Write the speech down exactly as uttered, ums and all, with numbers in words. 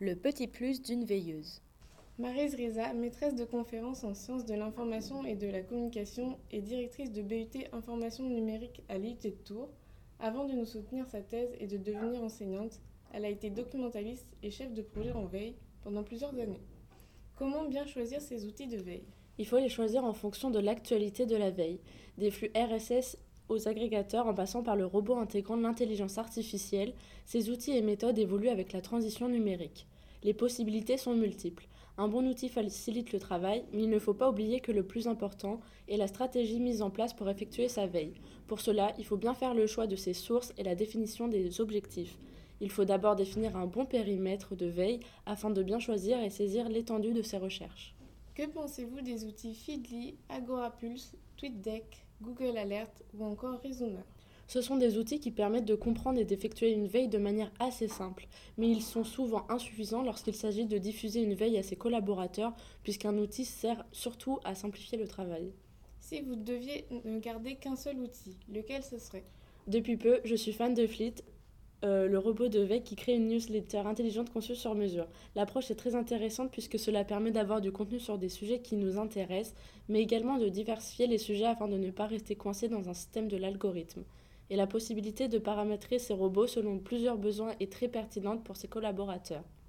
Le petit plus d'une veilleuse. Maryse Riza, maîtresse de conférences en sciences de l'information et de la communication et directrice de B U T Information numérique à l'I U T de Tours. Avant de nous soutenir sa thèse et de devenir enseignante, elle a été documentaliste et chef de projet en veille pendant plusieurs années. Comment bien choisir ses outils de veille ? Il faut les choisir en fonction de l'actualité de la veille, des flux R S S aux agrégateurs en passant par le robot intégrant l'intelligence artificielle. Ces outils et méthodes évoluent avec la transition numérique. Les possibilités sont multiples. Un bon outil facilite le travail, mais il ne faut pas oublier que le plus important est la stratégie mise en place pour effectuer sa veille. Pour cela, il faut bien faire le choix de ses sources et la définition des objectifs. Il faut d'abord définir un bon périmètre de veille afin de bien choisir et saisir l'étendue de ses recherches. Que pensez-vous des outils Feedly, Agorapulse, TweetDeck, Google Alert ou encore Resumer ? Ce sont des outils qui permettent de comprendre et d'effectuer une veille de manière assez simple, mais ils sont souvent insuffisants lorsqu'il s'agit de diffuser une veille à ses collaborateurs, puisqu'un outil sert surtout à simplifier le travail. Si vous deviez ne garder qu'un seul outil, lequel ce serait ? Depuis peu, je suis fan de Fleet, euh, le robot de veille qui crée une newsletter intelligente conçue sur mesure. L'approche est très intéressante puisque cela permet d'avoir du contenu sur des sujets qui nous intéressent, mais également de diversifier les sujets afin de ne pas rester coincé dans un système de l'algorithme. Et la possibilité de paramétrer ces robots selon plusieurs besoins est très pertinente pour ses collaborateurs.